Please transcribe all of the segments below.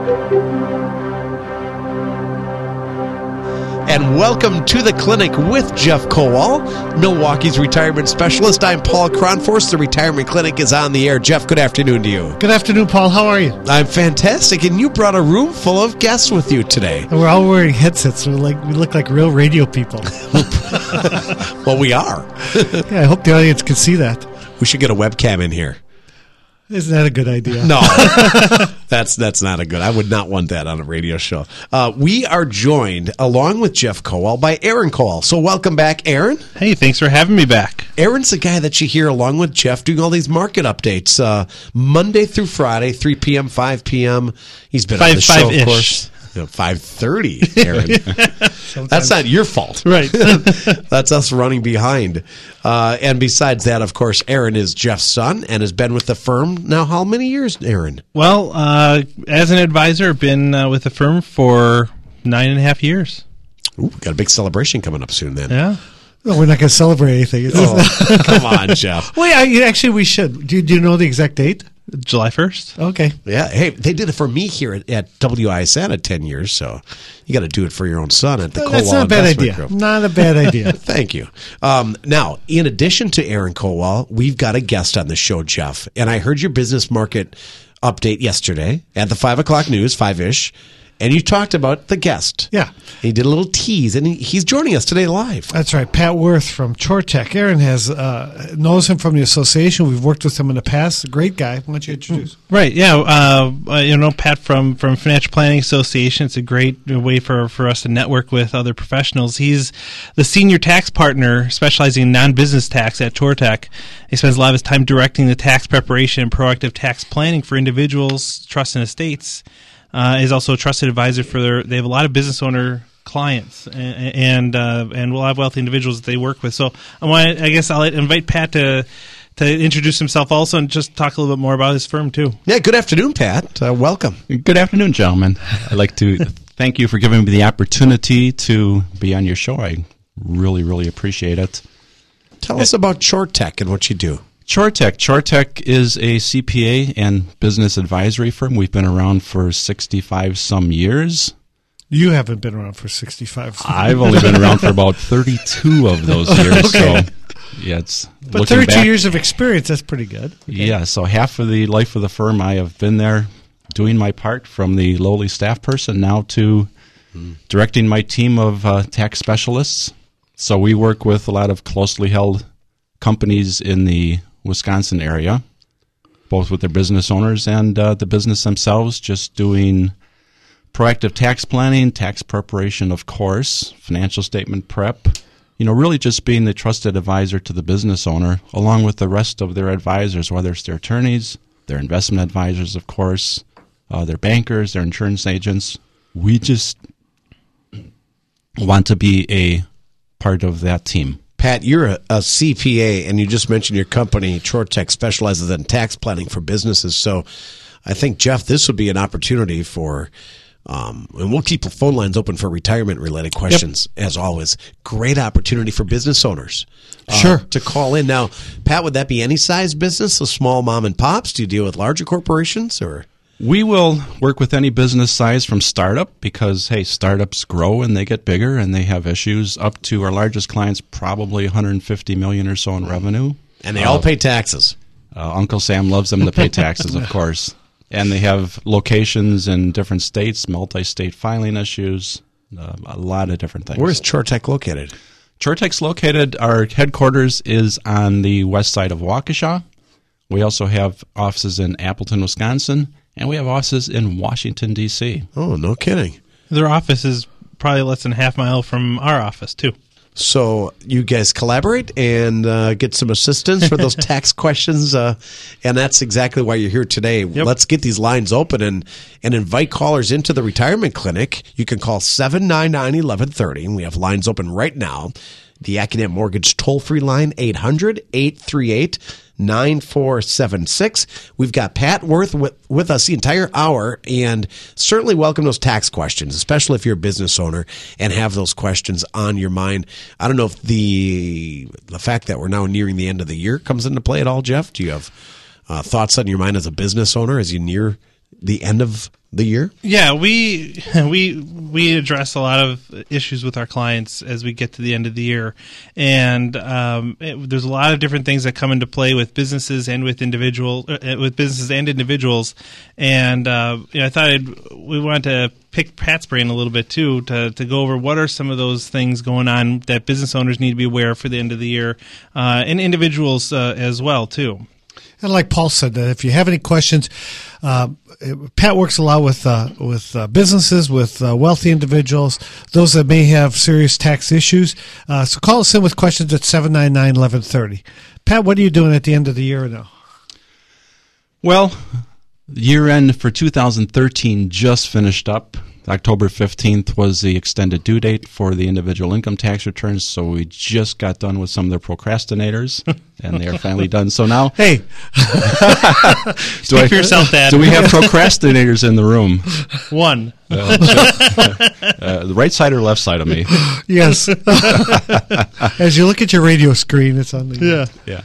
And welcome to the clinic with Jeff Kowal, Milwaukee's retirement specialist. I'm Paul Kronforce. The retirement clinic is on the air. Jeff, good afternoon to you. Good afternoon, Paul. How are you? I'm fantastic, and you brought a room full of guests with you today. And we're all wearing headsets. We look like real radio people. Well, we are. Yeah, I hope the audience can see that. We should get a webcam in here. Isn't that a good idea? No, that's not a good. I would not want that on a radio show. We are joined, along with Jeff Kowal, by Aaron Kowal. So welcome back, Aaron. Hey, thanks for having me back. Aaron's the guy that you hear along with Jeff doing all these market updates, Monday through Friday, 3 p.m., 5 p.m. He's been on the show, of course. 5:30, Aaron. That's not your fault. Right. That's us running behind. And besides that, of course, Aaron is Jeff's son and has been with the firm now how many years, Aaron? Well, as an advisor, I've been with the firm for 9.5 years. Ooh, got a big celebration coming up soon then. Yeah. No, we're not going to celebrate anything. Oh, come on, Jeff. Well, yeah, actually, we should. Do you know the exact date? July 1st. Okay. Yeah. Hey, they did it for me here at WISN at 10 years, so you got to do it for your own son at the Kowal That's not a bad Investment idea. Group. Not a bad idea. Thank you. Now, in addition to Aaron Kowal, we've got a guest on the show, Jeff, and I heard your business market update yesterday at the 5 o'clock news, 5-ish, and you talked about the guest. Yeah. He did a little tease, and he's joining us today live. That's right. Pat Worth from ChoreTech. Aaron knows him from the association. We've worked with him in the past. A great guy. Why don't you introduce? Right, yeah. Pat from Financial Planning Association. It's a great way for us to network with other professionals. He's the senior tax partner specializing in non-business tax at ChoreTech. He spends a lot of his time directing the tax preparation and proactive tax planning for individuals, trusts, and estates. Is also a trusted advisor for they have a lot of business owner clients and will have wealthy individuals that they work with. So I guess I'll invite Pat to introduce himself also and just talk a little bit more about his firm too. Yeah, good afternoon, Pat. Welcome. Good afternoon, gentlemen. I'd like to thank you for giving me the opportunity to be on your show. I really, really appreciate it. Tell us about ChoreTech and what you do. ChoreTech is a CPA and business advisory firm. We've been around for 65 some years. You haven't been around for 65. I've only been around for about 32 of those years. Okay. So, yeah, but 32 years of experience, that's pretty good. Okay. Yeah, so half of the life of the firm, I have been there doing my part from the lowly staff person now to directing my team of tax specialists. So we work with a lot of closely held companies in the Wisconsin area, both with their business owners and the business themselves, just doing proactive tax planning, tax preparation, of course, financial statement prep, really just being the trusted advisor to the business owner, along with the rest of their advisors, whether it's their attorneys, their investment advisors, of course, their bankers, their insurance agents. We just want to be a part of that team. Pat, you're a CPA, and you just mentioned your company, ChoreTech, specializes in tax planning for businesses. So I think, Jeff, this would be an opportunity for, and we'll keep the phone lines open for retirement-related questions, as always. Great opportunity for business owners to call in. Now, Pat, would that be any size business, so small mom and pops? Do you deal with larger corporations, or? We will work with any business size from startup because, hey, startups grow and they get bigger and they have issues, up to our largest clients, probably $150 million or so in revenue. And they all pay taxes. Uncle Sam loves them to pay taxes, of course. And they have locations in different states, multi-state filing issues, a lot of different things. Where's ChoreTech located? ChoreTech's located, our headquarters is on the west side of Waukesha. We also have offices in Appleton, Wisconsin. And we have offices in Washington, D.C. Oh, no kidding. Their office is probably less than a half mile from our office, too. So you guys collaborate and get some assistance for those tax questions, and that's exactly why you're here today. Yep. Let's get these lines open and invite callers into the retirement clinic. You can call 799-1130, and we have lines open right now. The Accunet Mortgage toll-free line, 800-838-9476. We've got Pat Worth with us the entire hour, and certainly welcome those tax questions, especially if you're a business owner and have those questions on your mind. I don't know if the fact that we're now nearing the end of the year comes into play at all, Jeff. Do you have thoughts on your mind as a business owner as you near the end of the year? Yeah, we address a lot of issues with our clients as we get to the end of the year, and there's a lot of different things that come into play with businesses and with individuals. And I thought we wanted to pick Pat's brain a little bit too to go over what are some of those things going on that business owners need to be aware of for the end of the year, and individuals as well too. And like Paul said, that if you have any questions, Pat works a lot with businesses, with wealthy individuals, those that may have serious tax issues. So call us in with questions at 799-1130. Pat, what are you doing at the end of the year now? Well, year end for 2013 just finished up. October 15th was the extended due date for the individual income tax returns, so we just got done with some of the procrastinators, and they are finally done. So now, hey, speak for yourself, Dad. Do we have procrastinators in the room? One. The right side or left side of me? Yes. As you look at your radio screen, it's on the yeah.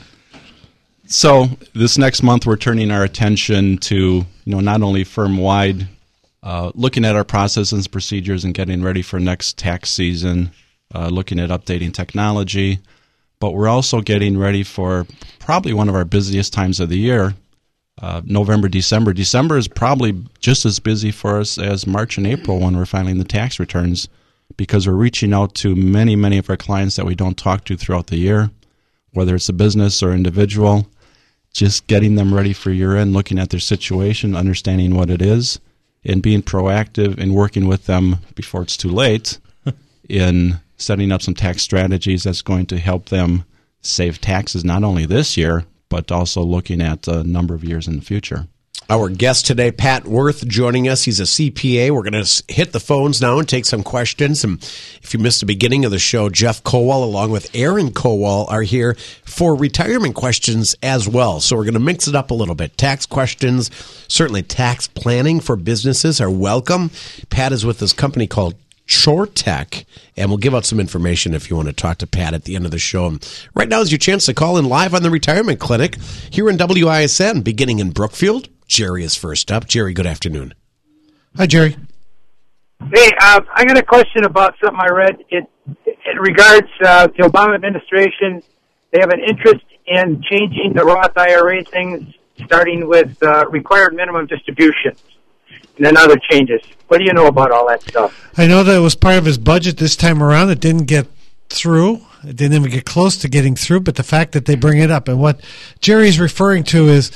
So this next month, we're turning our attention to not only firm-wide. Looking at our processes and procedures and getting ready for next tax season, looking at updating technology, but we're also getting ready for probably one of our busiest times of the year, November, December. December is probably just as busy for us as March and April when we're filing the tax returns, because we're reaching out to many, many of our clients that we don't talk to throughout the year, whether it's a business or individual, just getting them ready for year-end, looking at their situation, understanding what it is, and being proactive and working with them before it's too late in setting up some tax strategies that's going to help them save taxes not only this year, but also looking at a number of years in the future. Our guest today, Pat Worth, joining us. He's a CPA. We're going to hit the phones now and take some questions. And if you missed the beginning of the show, Jeff Kowal along with Aaron Kowal are here for retirement questions as well. So we're going to mix it up a little bit. Tax questions, certainly tax planning for businesses are welcome. Pat is with this company called ChoreTech, and we'll give out some information if you want to talk to Pat at the end of the show. And right now is your chance to call in live on the Retirement Clinic here in WISN, beginning in Brookfield. Jerry is first up. Jerry, good afternoon. Hi, Jerry. Hey, I got a question about something I read. It regards the Obama administration. They have an interest in changing the Roth IRA things, starting with required minimum distributions and then other changes. What do you know about all that stuff? I know that it was part of his budget this time around. It didn't get through. It didn't even get close to getting through, but the fact that they bring it up. And what Jerry's referring to is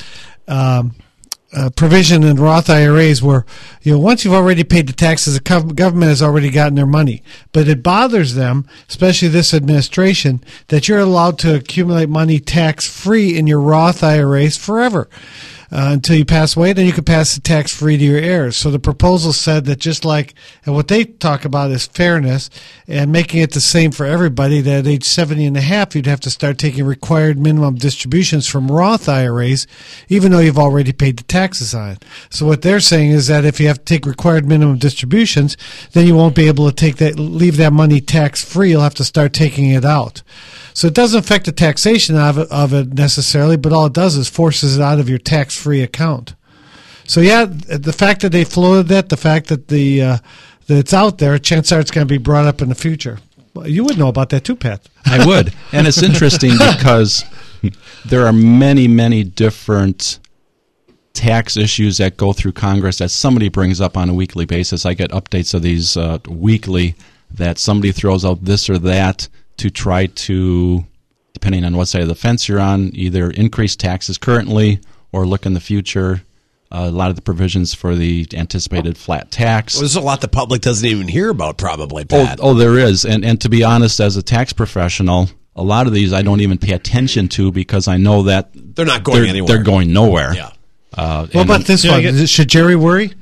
provision in Roth IRAs where, once you've already paid the taxes, the government has already gotten their money. But it bothers them, especially this administration, that you're allowed to accumulate money tax-free in your Roth IRAs forever. Until you pass away, then you can pass the tax-free to your heirs. So the proposal said that just like, and what they talk about is fairness and making it the same for everybody, that at age 70 and a half, you'd have to start taking required minimum distributions from Roth IRAs, even though you've already paid the taxes on it. So what they're saying is that if you have to take required minimum distributions, then you won't be able to leave that money tax-free. You'll have to start taking it out. So it doesn't affect the taxation of it necessarily, but all it does is forces it out of your tax-free account. So yeah, the fact that they floated that, the fact that that it's out there, chances are it's going to be brought up in the future. Well, you would know about that too, Pat. I would. And it's interesting because there are many, many different tax issues that go through Congress that somebody brings up on a weekly basis. I get updates of these weekly that somebody throws out this or that to try to, depending on what side of the fence you're on, either increase taxes currently or look in the future. A lot of the provisions for the anticipated flat tax. Well, there's a lot the public doesn't even hear about, probably, Pat. Oh, there is. And to be honest, as a tax professional, a lot of these I don't even pay attention to because I know that they're not going anywhere. They're going nowhere. Yeah. What about this one? Should Jerry worry?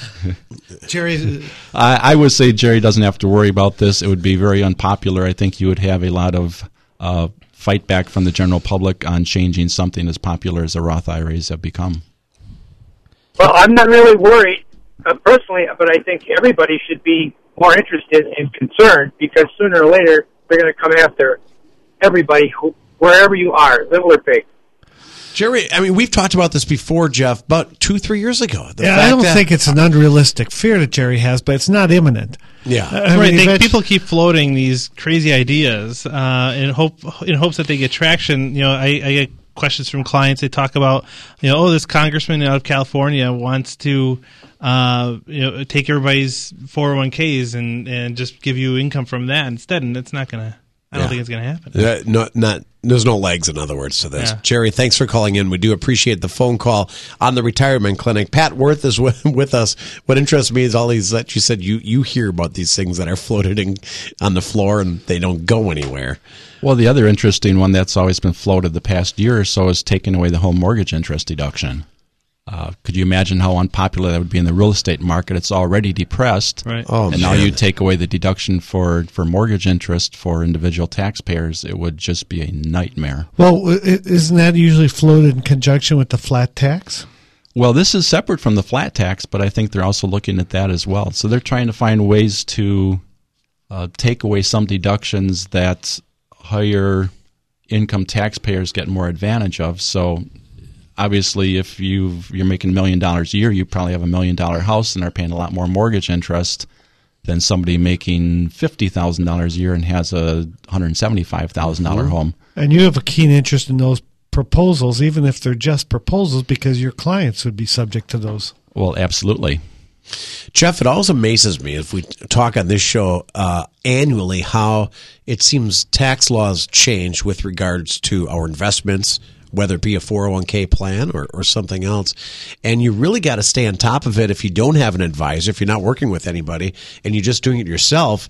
Jerry, I would say Jerry doesn't have to worry about this. It would be very unpopular. I think you would have a lot of fight back from the general public on changing something as popular as the Roth IRAs have become. Well, I'm not really worried personally, but I think everybody should be more interested and concerned because sooner or later they're going to come after everybody, wherever you are, little or big. Jerry, I mean, we've talked about this before, Jeff, about 2-3 years ago. I don't think it's an unrealistic fear that Jerry has, but it's not imminent. Yeah. People keep floating these crazy ideas in hopes that they get traction. I get questions from clients. They talk about, this congressman out of California wants to, take everybody's 401ks and just give you income from that instead, and it's not gonna. I don't think it's going to happen. There's no legs, in other words, to this. Yeah. Jerry, thanks for calling in. We do appreciate the phone call on the retirement clinic. Pat Worth is with us. What interests me is all these that you said you hear about these things that are floated on the floor and they don't go anywhere. Well, the other interesting one that's always been floated the past year or so is taking away the home mortgage interest deduction. Could you imagine how unpopular that would be in the real estate market? It's already depressed. Right. Oh, and now you take away the deduction for mortgage interest for individual taxpayers. It would just be a nightmare. Well, isn't that usually floated in conjunction with the flat tax? Well, this is separate from the flat tax, but I think they're also looking at that as well. So they're trying to find ways to take away some deductions that higher income taxpayers get more advantage of. So obviously, if you're making $1 million a year, you probably have $1 million house and are paying a lot more mortgage interest than somebody making $50,000 a year and has a $175,000 home. And you have a keen interest in those proposals, even if they're just proposals, because your clients would be subject to those. Well, absolutely. Jeff, it always amazes me if we talk on this show annually how it seems tax laws change with regards to our investments, whether it be a 401k plan or something else. And you really got to stay on top of it if you don't have an advisor, if you're not working with anybody, and you're just doing it yourself.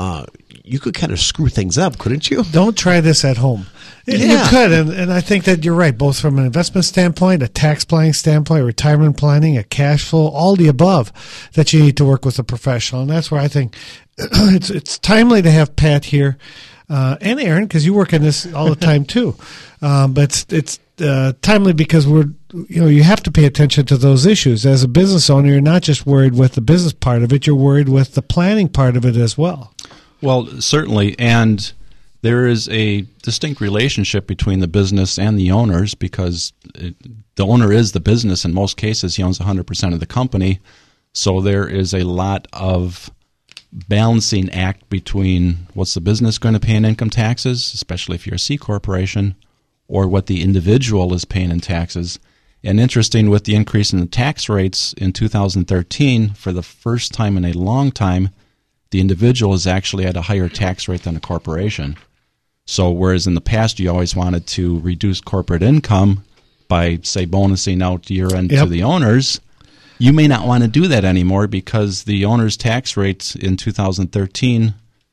You could kind of screw things up, couldn't you? Don't try this at home. You could, and I think that you're right, both from an investment standpoint, a tax planning standpoint, retirement planning, a cash flow, all the above, that you need to work with a professional. And that's where I think it's timely to have Pat here. And Aaron, because you work in this all the time too. But it's timely because you have to pay attention to those issues. As a business owner, you're not just worried with the business part of it, you're worried with the planning part of it as well. Well, certainly, and there is a distinct relationship between the business and the owners because the owner is the business. In most cases, he owns 100% of the company. So there is a lot of balancing act between what's the business going to pay in income taxes, especially if you're a C corporation, or what the individual is paying in taxes. And interesting, with the increase in the tax rates in 2013, for the first time in a long time, the individual is actually at a higher tax rate than a corporation. So whereas in the past you always wanted to reduce corporate income by, say, bonusing out year-end to the owners, you may not want to do that anymore because the owner's tax rate in 2013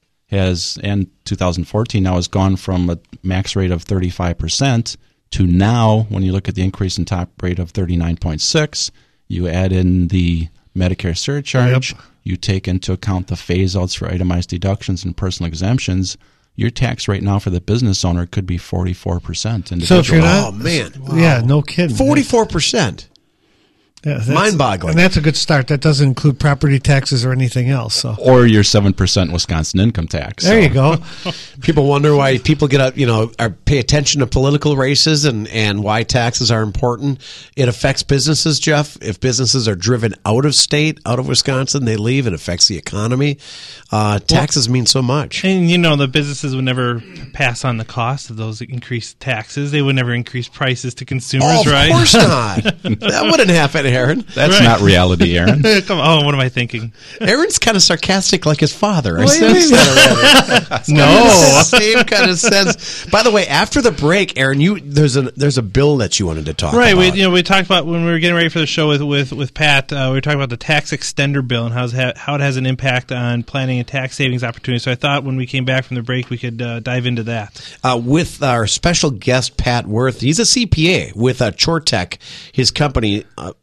and 2014 now has gone from a max rate of 35% to now, when you look at the increase in top rate of 39.6, you add in the Medicare surcharge, you take into account the phase-outs for itemized deductions and personal exemptions, your tax rate now for the business owner could be 44%. So if you're not, yeah, no kidding, 44%. Yeah, mind-boggling. And that's a good start. That doesn't include property taxes or anything else. So. Or your 7% Wisconsin income tax. There you go. People wonder why people get up, pay attention to political races and why taxes are important. It affects businesses, Jeff. If businesses are driven out of state, out of Wisconsin, they leave. It affects the economy. Taxes mean so much. And the businesses would never pass on the cost of those increased taxes. They would never increase prices to consumers, right? Of course not. That wouldn't happen, Aaron. That's not reality, Aaron. Come on, what am I thinking? Aaron's kind of sarcastic like his father. I What do you sense mean? that already. No. Same kind of sense. By the way, after the break, Aaron, there's a bill that you wanted to talk about. Right, we talked about when we were getting ready for the show with Pat. We were talking about the tax extender bill and how it has an impact on planning and tax savings opportunities. So I thought when we came back from the break, we could dive into that with our special guest Pat Worth. He's a CPA with Chortech, his company.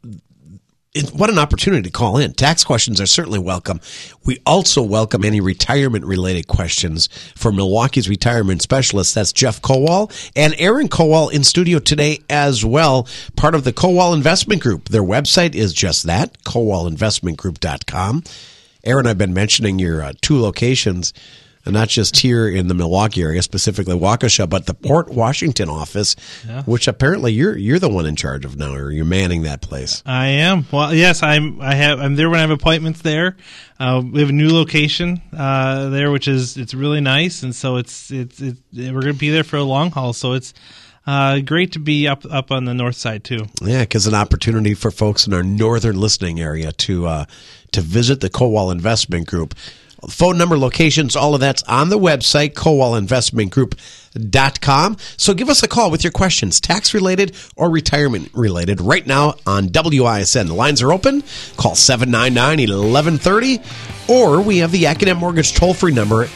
What an opportunity to call in. Tax questions are certainly welcome. We also welcome any retirement-related questions for Milwaukee's retirement specialist. That's Jeff Kowal and Aaron Kowal in studio today as well, part of the Kowal Investment Group. Their website is just that, kowalinvestmentgroup.com. Aaron, I've been mentioning your two locations. and not just here in the Milwaukee area, specifically Waukesha, but the Port Washington office, which apparently you're the one in charge of now, or you're manning that place. I am. Well, yes, I'm there when I have appointments there. We have a new location there, which it's really nice, and so we're going to be there for a long haul. So it's great to be up on the north side too. Yeah, because an opportunity for folks in our northern listening area to visit the Kowal Investment Group. Phone number, locations, all of that's on the website, KowalInvestmentGroup.com. So give us a call with your questions, tax-related or retirement-related, right now on WISN. The lines are open. Call 799-1130, or we have the Accident Mortgage toll-free number,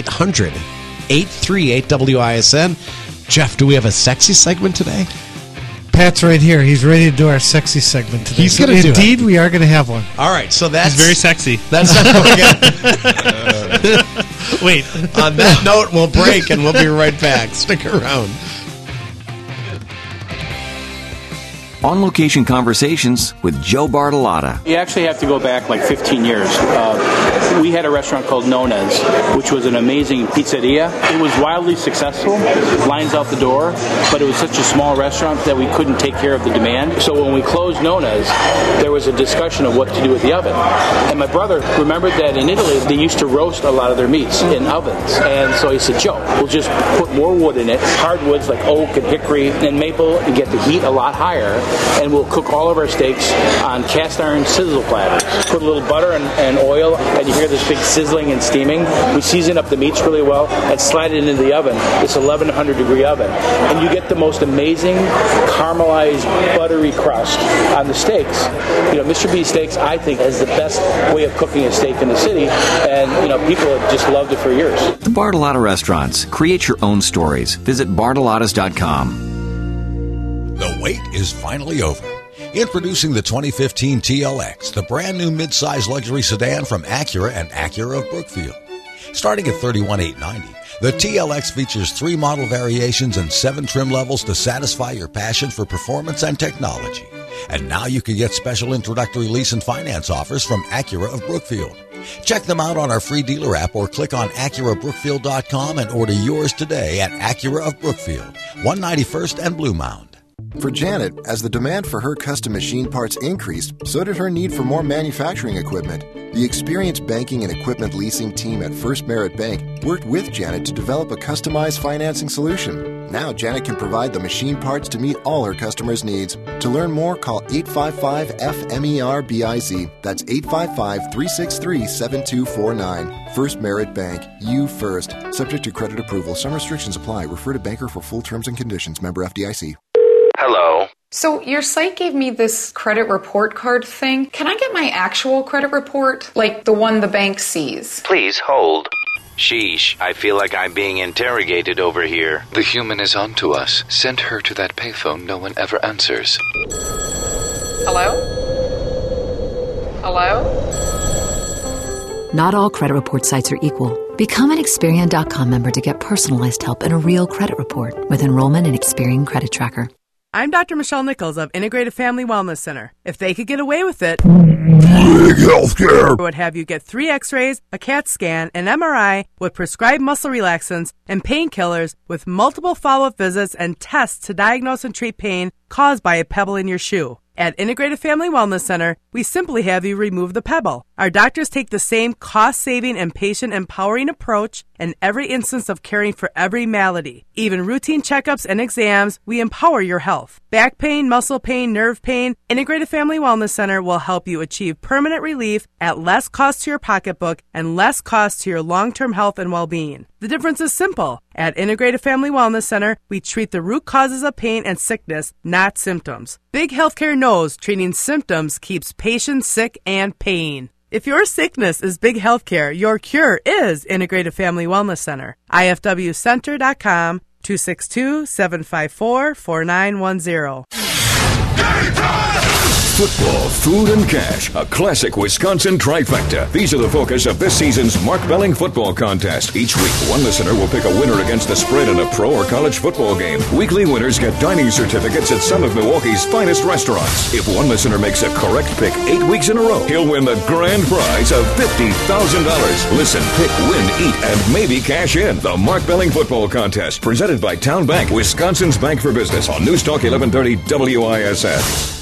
800-838-WISN. Jeff, do we have a sexy segment today? Pat's right here. He's ready to do our sexy segment today. He's going to do it. Indeed, we are going to have one. All right, so that's... He's very sexy. That's not Wait. On that note, we'll break, and we'll be right back. Stick around. On-location conversations with Joe Bartolotta. You actually have to go back like 15 years. We had a restaurant called Nona's, which was an amazing pizzeria. It was wildly successful, lines out the door, but it was such a small restaurant that we couldn't take care of the demand. So when we closed Nona's, there was a discussion of what to do with the oven. And my brother remembered that in Italy, they used to roast a lot of their meats in ovens. And so he said, Joe, we'll just put more wood in it, hardwoods like oak and hickory and maple, and get the heat a lot higher. And we'll cook all of our steaks on cast iron sizzle platters. Put a little butter and oil, and you hear this big sizzling and steaming. We season up the meats really well and slide it into the oven, this 1100-degree oven. And you get the most amazing caramelized, buttery crust on the steaks. You know, Mr. B Steaks, I think, has the best way of cooking a steak in the city, and, you know, people have just loved it for years. The Bartolotta Restaurants. Create your own stories. Visit bartolottas.com. The wait is finally over. Introducing the 2015 TLX, the brand new midsize luxury sedan from Acura and Acura of Brookfield. Starting at $31,890, the TLX features 3 model variations and 7 trim levels to satisfy your passion for performance and technology. And now you can get special introductory lease and finance offers from Acura of Brookfield. Check them out on our free dealer app or click on AcuraBrookfield.com and order yours today at Acura of Brookfield, 191st and Blue Mound. For Janet, as the demand for her custom machine parts increased, so did her need for more manufacturing equipment. The experienced banking and equipment leasing team at First Merit Bank worked with Janet to develop a customized financing solution. Now Janet can provide the machine parts to meet all her customers' needs. To learn more, call 855-FMERBIZ. That's 855-363-7249. First Merit Bank. You first. Subject to credit approval. Some restrictions apply. Refer to banker for full terms and conditions. Member FDIC. Hello. So your site gave me this credit report card thing. Can I get my actual credit report? Like the one the bank sees? Please hold. Sheesh, I feel like I'm being interrogated over here. The human is on to us. Send her to that payphone no one ever answers. Hello? Hello? Not all credit report sites are equal. Become an Experian.com member to get personalized help and a real credit report with enrollment in Experian Credit Tracker. I'm Dr. Michelle Nichols of Integrative Family Wellness Center. If they could get away with it, healthcare would have you get 3 x-rays, a CAT scan, an MRI with prescribed muscle relaxants and painkillers with multiple follow-up visits and tests to diagnose and treat pain caused by a pebble in your shoe. At Integrative Family Wellness Center, we simply have you remove the pebble. Our doctors take the same cost-saving and patient-empowering approach in every instance of caring for every malady. Even routine checkups and exams, we empower your health. Back pain, muscle pain, nerve pain, Integrative Family Wellness Center will help you achieve permanent relief at less cost to your pocketbook and less cost to your long-term health and well-being. The difference is simple. At Integrative Family Wellness Center, we treat the root causes of pain and sickness, not symptoms. Big Healthcare knows treating symptoms keeps patients sick and pain. If your sickness is Big Healthcare, your cure is Integrative Family Wellness Center. IFWcenter.com, 262-754-4910. Football, food, and cash. A classic Wisconsin trifecta. These are the focus of this season's Mark Belling football contest. Each week, one listener will pick a winner against the spread in a pro or college football game. Weekly winners get dining certificates at some of Milwaukee's finest restaurants. If one listener makes a correct pick 8 weeks in a row, he'll win the grand prize of $50,000. Listen, pick, win, eat, and maybe cash in. The Mark Belling football contest, presented by Town Bank, Wisconsin's Bank for Business, on News Talk 1130 WISN.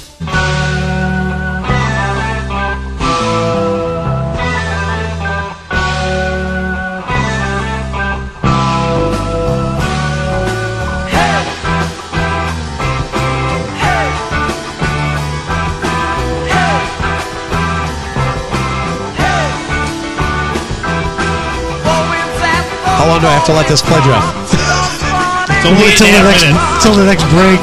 How long do I have to let this play, Jeff? It's only till the next break.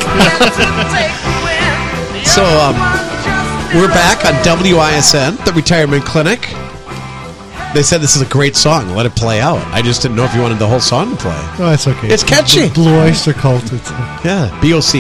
So we're back on WISN, the Retirement Clinic. They said this is a great song. Let it play out. I just didn't know if you wanted the whole song to play. No, it's okay. It's catchy. Blue Oyster Cult. Yeah, BOC.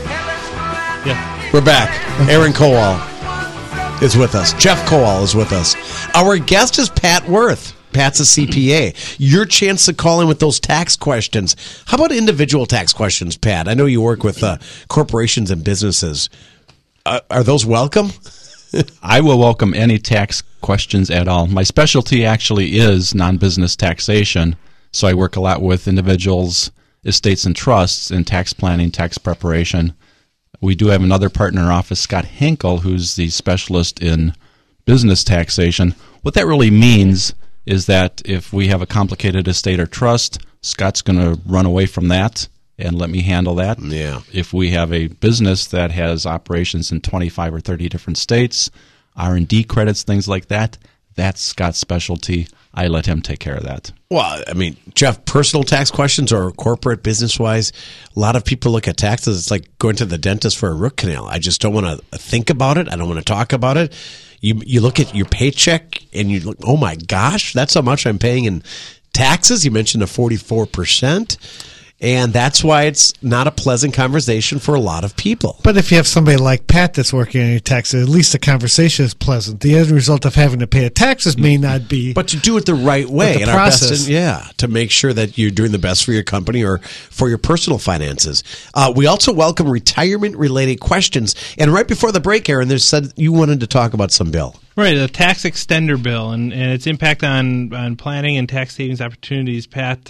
Yeah. We're back. Aaron Kowal is with us. Jeff Kowal is with us. Our guest is Pat Worth. Pat's a CPA. Your chance to call in with those tax questions. How about individual tax questions, Pat? I know you work with corporations and businesses. Are those welcome? I will welcome any tax questions at all. My specialty actually is non-business taxation, so I work a lot with individuals, estates, and trusts in tax planning, tax preparation. We do have another partner in our office, Scott Henkel, who's the specialist in business taxation. What that really means is that if we have a complicated estate or trust, Scott's going to run away from that and let me handle that. Yeah. If we have a business that has operations in 25 or 30 different states, R&D credits, things like that, that's Scott's specialty. I let him take care of that. Well, I mean, Jeff, personal tax questions or corporate business-wise, a lot of people look at taxes. It's like going to the dentist for a root canal. I just don't want to think about it. I don't want to talk about it. You look at your paycheck and you look, oh my gosh, that's how much I'm paying in taxes. You mentioned the 44%. And that's why it's not a pleasant conversation for a lot of people. But if you have somebody like Pat that's working on your taxes, at least the conversation is pleasant. The end result of having to pay the taxes may not be. But to do it the right way. The and process. Our best, to make sure that you're doing the best for your company or for your personal finances. We also welcome retirement-related questions. And right before the break, Aaron, there said you wanted to talk about some bill. Right, the tax extender bill and its impact on planning and tax savings opportunities. Pat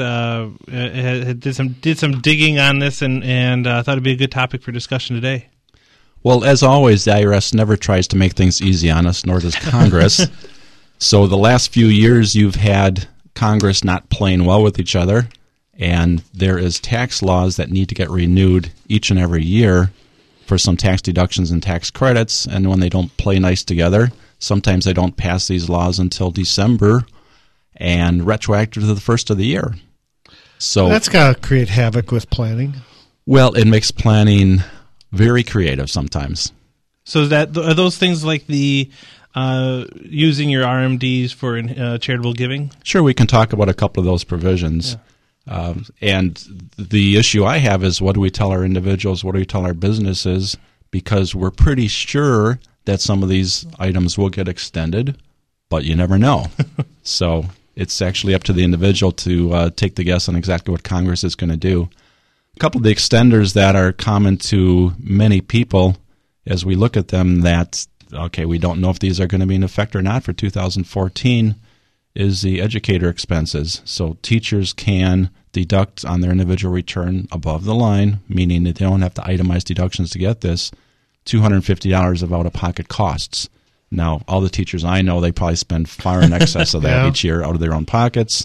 did some digging on this and thought it'd be a good topic for discussion today. Well, as always, the IRS never tries to make things easy on us, nor does Congress. So the last few years you've had Congress not playing well with each other, and there is tax laws that need to get renewed each and every year for some tax deductions and tax credits, and when they don't play nice together, sometimes they don't pass these laws until December and retroactive to the first of the year. So that's got to create havoc with planning. Well, it makes planning very creative sometimes. So are those things like the using your RMDs for charitable giving? Sure, we can talk about a couple of those provisions. Yeah. And the issue I have is, what do we tell our individuals? What do we tell our businesses? Because we're pretty sure that some of these items will get extended, but you never know. So it's actually up to the individual to take the guess on exactly what Congress is going to do. A couple of the extenders that are common to many people as we look at them that, okay, we don't know if these are going to be in effect or not for 2014, is the educator expenses. So teachers can deduct on their individual return above the line, meaning that they don't have to itemize deductions to get this, $250 of out-of-pocket costs. Now, all the teachers I know, they probably spend far in excess of that each year out of their own pockets.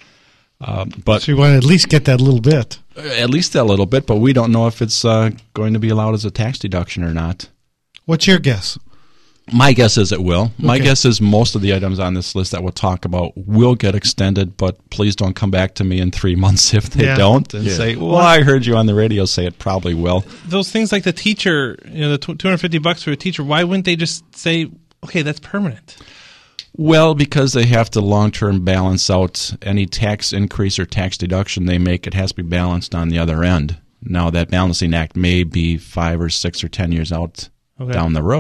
But so you want to at least get that little bit. At least that little bit, but we don't know if it's going to be allowed as a tax deduction or not. What's your guess? My guess is it will. My Okay. guess is most of the items on this list that we'll talk about will get extended, but please don't come back to me in 3 months if they don't and say, well, I heard you on the radio say it probably will. Those things like the teacher, the $250 for a teacher, why wouldn't they just say, okay, that's permanent? Well, because they have to long-term balance out any tax increase or tax deduction they make. It has to be balanced on the other end. Now, that balancing act may be 5 or 6 or 10 years out down the road,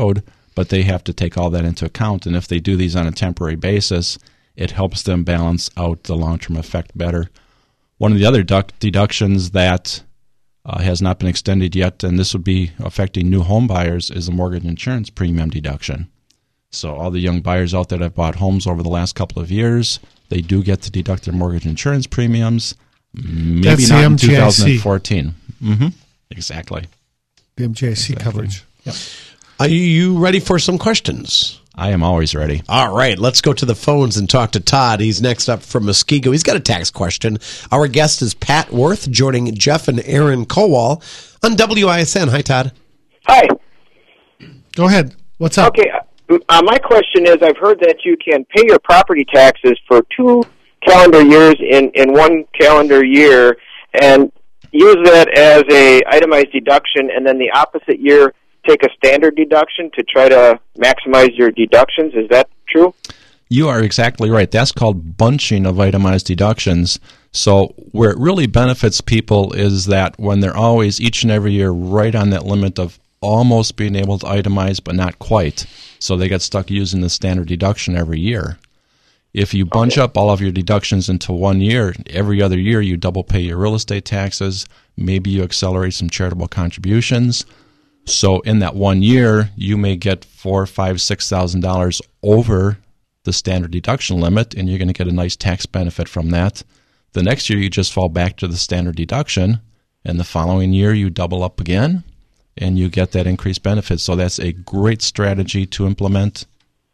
but they have to take all that into account. And if they do these on a temporary basis, it helps them balance out the long-term effect better. One of the other deductions that has not been extended yet, and this would be affecting new home buyers, is the mortgage insurance premium deduction. So all the young buyers out there that have bought homes over the last couple of years, they do get to deduct their mortgage insurance premiums. Maybe That's not in the MGIC. 2014. Exactly. The MGIC coverage. Yep. Are you ready for some questions? I am always ready. All right, let's go to the phones and talk to Todd. He's next up from Muskego. He's got a tax question. Our guest is Pat Worth, joining Jeff and Aaron Kowal on WISN. Hi, Todd. Hi. Go ahead. What's up? Okay, my question is, I've heard that you can pay your property taxes for 2 calendar years in 1 calendar year and use that as a itemized deduction, and then the opposite year take a standard deduction to try to maximize your deductions. Is that true? You are exactly right. That's called bunching of itemized deductions. So where it really benefits people is that when they're always, each and every year, right on that limit of almost being able to itemize, but not quite. So they get stuck using the standard deduction every year. If you bunch up all of your deductions into 1 year, every other year you double pay your real estate taxes, maybe you accelerate some charitable contributions. So in that 1 year, you may get $4,000, $5,000, $6,000 over the standard deduction limit, and you're going to get a nice tax benefit from that. The next year, you just fall back to the standard deduction, and the following year, you double up again, and you get that increased benefit. So that's a great strategy to implement.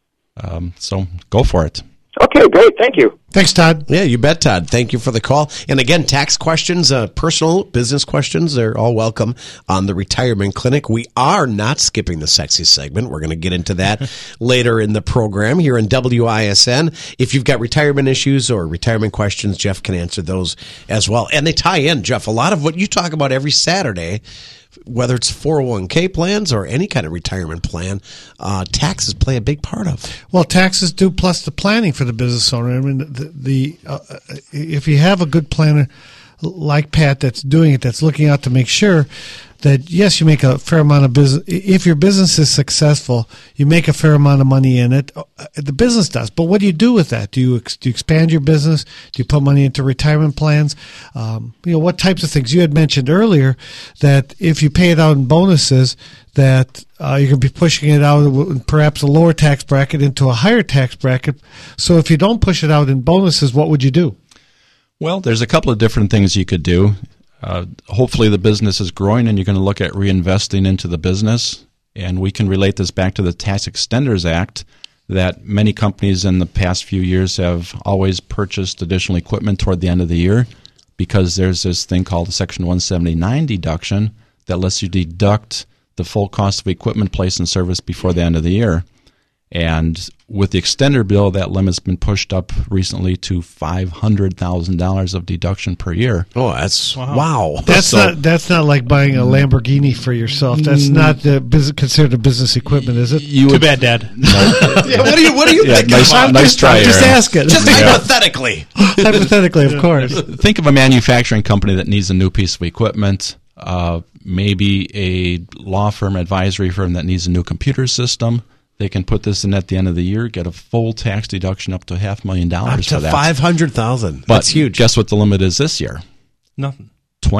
So go for it. Okay, great. Thank you. Thanks, Todd. Yeah, you bet, Todd. Thank you for the call. And again, tax questions, personal, business questions, they're all welcome on the Retirement Clinic. We are not skipping the sexy segment. We're going to get into that later in the program here in WISN. If you've got retirement issues or retirement questions, Jeff can answer those as well. And they tie in, Jeff, a lot of what you talk about every Saturday, whether it's 401k plans or any kind of retirement plan, taxes play a big part of. Well, taxes do, plus the planning for the business owner. I mean, if you have a good planner like Pat that's doing it, that's looking out to make sure that, yes, you make a fair amount of business. If your business is successful, you make a fair amount of money in it. The business does. But what do you do with that? Do you expand your business? Do you put money into retirement plans? What types of things? You had mentioned earlier that if you pay it out in bonuses, that you can be pushing it out in perhaps a lower tax bracket into a higher tax bracket. So if you don't push it out in bonuses, what would you do? Well, there's a couple of different things you could do. Hopefully the business is growing and you're going to look at reinvesting into the business. And we can relate this back to the Tax Extenders Act, that many companies in the past few years have always purchased additional equipment toward the end of the year, because there's this thing called the Section 179 deduction that lets you deduct the full cost of equipment placed in service before the end of the year. And with the extender bill, that limit's been pushed up recently to $500,000 of deduction per year. Oh, that's wow. That's not like buying a Lamborghini for yourself. That's not considered a business equipment, is it? Too bad, Dad. Yeah, what do you think? Nice try. I'm just asking. Just hypothetically. Hypothetically, of course. Think of a manufacturing company that needs a new piece of equipment. Maybe a law firm, advisory firm that needs a new computer system. They can put this in at the end of the year, get a full tax deduction up to $500,000 for that. $500,000. But that's huge. Guess what the limit is this year? Nothing.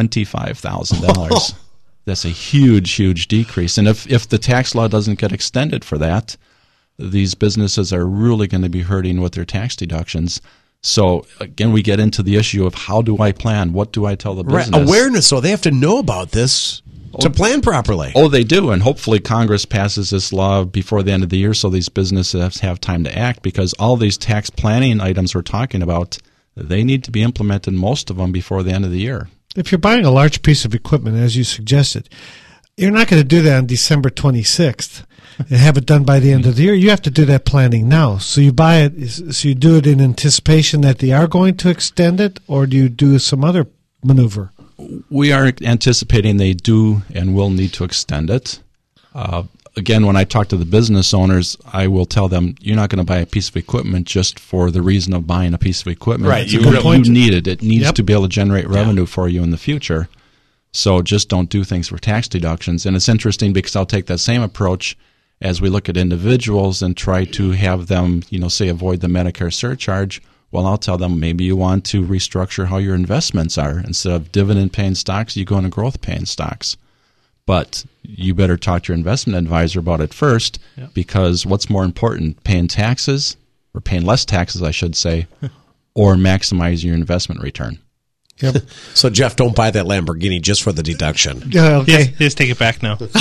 $25,000. That's a huge, huge decrease. And if the tax law doesn't get extended for that, these businesses are really going to be hurting with their tax deductions. So, again, we get into the issue of how do I plan? What do I tell the business? Right. Awareness, so they have to know about this to plan properly. Oh, they do, and hopefully Congress passes this law before the end of the year so these businesses have time to act, because all these tax planning items we're talking about, they need to be implemented, most of them, before the end of the year. If you're buying a large piece of equipment, as you suggested, you're not going to do that on December 26th and have it done by the end of the year. You have to do that planning now. So you buy it, so you do it in anticipation that they are going to extend it, or do you do some other maneuver? We are anticipating they do and will need to extend it. Again, when I talk to the business owners, I will tell them, you're not going to buy a piece of equipment just for the reason of buying a piece of equipment. Right. You need it. It needs to be able to generate revenue for you in the future. So just don't do things for tax deductions. And it's interesting because I'll take that same approach as we look at individuals and try to have them, say avoid the Medicare surcharge, well, I'll tell them maybe you want to restructure how your investments are. Instead of dividend-paying stocks, you go into growth-paying stocks. But you better talk to your investment advisor about it first, because what's more important, paying taxes, or paying less taxes, I should say, or maximizing your investment return? Yep. So, Jeff, don't buy that Lamborghini just for the deduction. Yeah, okay. Just take it back now. both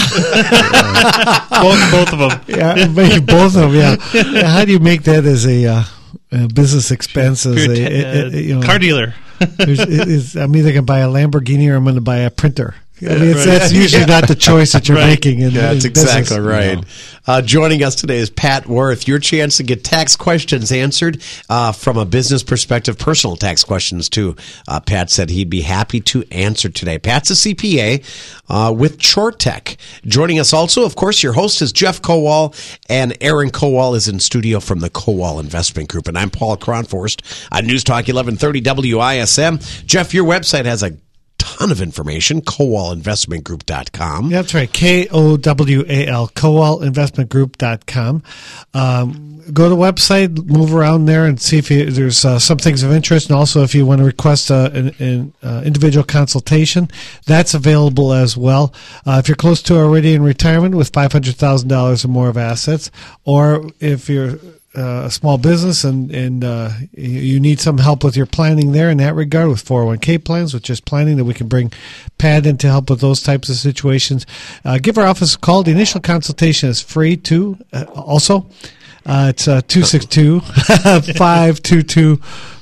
of them. Yeah, both of them, yeah. How do you make that as a business expense? As car dealer. I'm either going to buy a Lamborghini or I'm going to buy a printer. I mean, that's usually not the choice that you're making. That's exactly business. right. Joining us today is Pat Worth. Your chance to get tax questions answered from a business perspective, personal tax questions too. Pat said he'd be happy to answer today. Pat's a CPA with ChoreTech. Joining us also, of course, your host is Jeff Kowal, and Aaron Kowal is in studio from the Kowal Investment Group. And I'm Paul Cronforst on News Talk 1130 WISM. Jeff, your website has a ton of information, KowalInvestmentGroup.com. That's right, KOWAL, KowalInvestmentGroup.com. Go to the website, move around there, and see if there's some things of interest. And also, if you want to request an individual consultation, that's available as well. If you're close to already in retirement with $500,000 or more of assets, or if you're a small business and you need some help with your planning there in that regard with 401k plans, with just planning, that we can bring Pat in to help with those types of situations. Give our office a call. The initial consultation is free too. Also, it's 262-522-4040,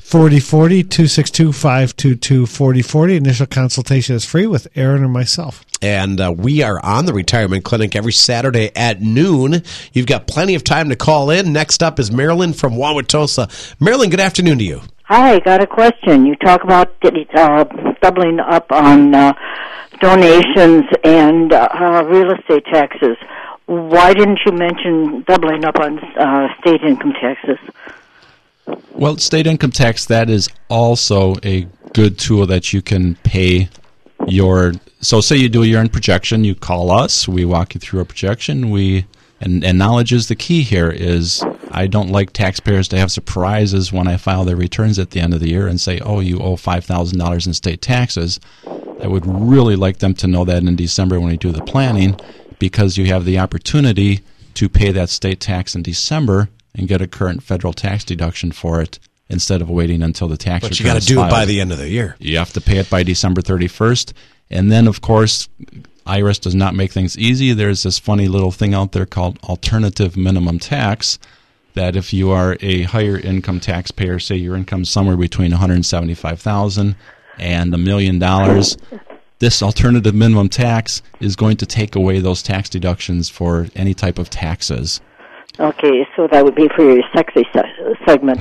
262-522-4040. Initial consultation is free with Aaron or myself. And we are on the Retirement Clinic every Saturday at noon. You've got plenty of time to call in. Next up is Marilyn from Wauwatosa. Marilyn, good afternoon to you. Hi, got a question. You talk about doubling up on donations and real estate taxes. Why didn't you mention doubling up on state income taxes? Well, state income tax, that is also a good tool that you can pay so say you do a year-end projection, you call us, we walk you through a projection, and knowledge is the key here. Is I don't like taxpayers to have surprises when I file their returns at the end of the year and say, oh, you owe $5,000 in state taxes. I would really like them to know that in December when we do the planning, because you have the opportunity to pay that state tax in December and get a current federal tax deduction for it, instead of waiting until the tax return is filed. But you got to do it by the end of the year. You have to pay it by December 31st. And then, of course, IRS does not make things easy. There's this funny little thing out there called alternative minimum tax, that if you are a higher income taxpayer, say your income is somewhere between $175,000 and $1 million, this alternative minimum tax is going to take away those tax deductions for any type of taxes. Okay, so that would be for your sexy segment.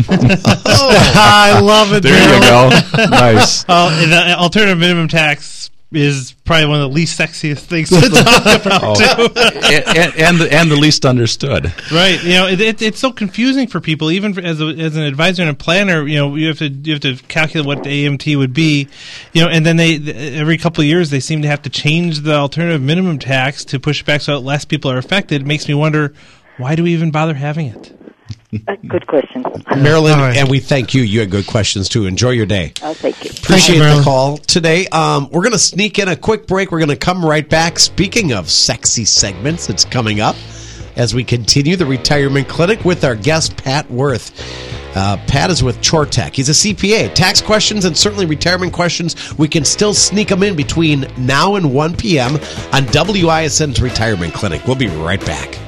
I love it. There you go. Nice. The alternative minimum tax is probably one of the least sexiest things to talk about, too. and the least understood. Right. It's so confusing for people, even as an advisor and a planner. You have to calculate what the AMT would be, and then every couple of years they seem to have to change the alternative minimum tax to push back so that less people are affected. It makes me wonder, why do we even bother having it? Good question. Marilyn, and we thank you. You had good questions, too. Enjoy your day. Oh, thank you. Appreciate the call today. We're going to sneak in a quick break. We're going to come right back. Speaking of sexy segments, it's coming up as we continue the Retirement Clinic with our guest, Pat Worth. Pat is with ChoreTech. He's a CPA. Tax questions and certainly retirement questions, we can still sneak them in between now and 1 p.m. on WISN's Retirement Clinic. We'll be right back.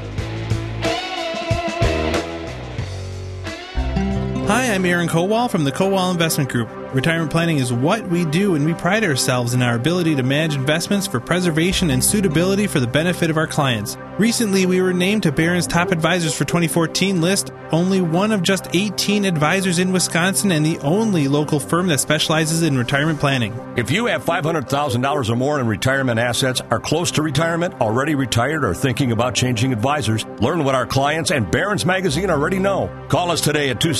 Hi, I'm Aaron Kowal from the Kowal Investment Group. Retirement planning is what we do, and we pride ourselves in our ability to manage investments for preservation and suitability for the benefit of our clients. Recently, we were named to Barron's Top Advisors for 2014 list, only one of just 18 advisors in Wisconsin and the only local firm that specializes in retirement planning. If you have $500,000 or more in retirement assets, are close to retirement, already retired, or thinking about changing advisors, learn what our clients and Barron's Magazine already know. Call us today at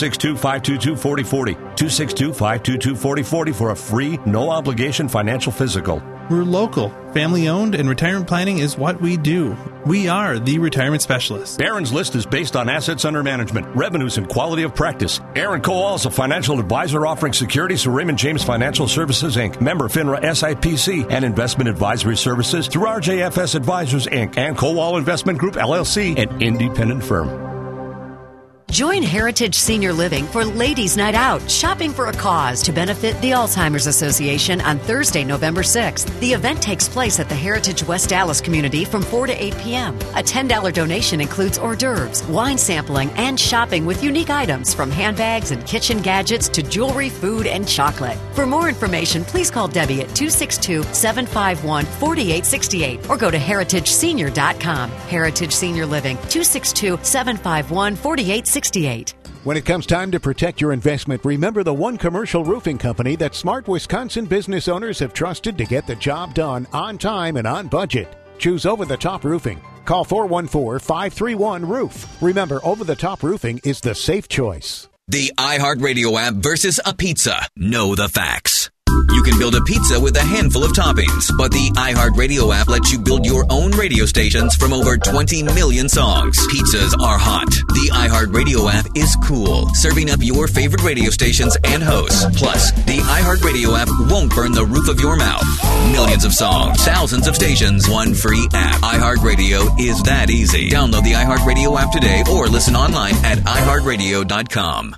262-522-4040, 262-522-4040 for a free, no-obligation financial physical. We're local, family-owned, and retirement planning is what we do. We are the Retirement Specialists. Barron's List is based on assets under management, revenues, and quality of practice. Aaron Kowal is a financial advisor offering securities to Raymond James Financial Services, Inc., member FINRA SIPC, and investment advisory services through RJFS Advisors, Inc., and Kowal Investment Group, LLC, an independent firm. Join Heritage Senior Living for Ladies' Night Out, shopping for a cause to benefit the Alzheimer's Association on Thursday, November 6th. The event takes place at the Heritage West Dallas community from 4 to 8 p.m. A $10 donation includes hors d'oeuvres, wine sampling, and shopping with unique items from handbags and kitchen gadgets to jewelry, food, and chocolate. For more information, please call Debbie at 262-751-4868 or go to heritagesenior.com. Heritage Senior Living, 262-751-4868. When it comes time to protect your investment, remember the one commercial roofing company that smart Wisconsin business owners have trusted to get the job done on time and on budget. Choose Over the Top Roofing. Call 414-531-ROOF. Remember, Over the Top Roofing is the safe choice. The iHeartRadio app versus a pizza. Know the facts. You can build a pizza with a handful of toppings, but the iHeartRadio app lets you build your own radio stations from over 20 million songs. Pizzas are hot. The iHeartRadio app is cool, serving up your favorite radio stations and hosts. Plus, the iHeartRadio app won't burn the roof of your mouth. Millions of songs, thousands of stations, one free app. iHeartRadio is that easy. Download the iHeartRadio app today or listen online at iHeartRadio.com.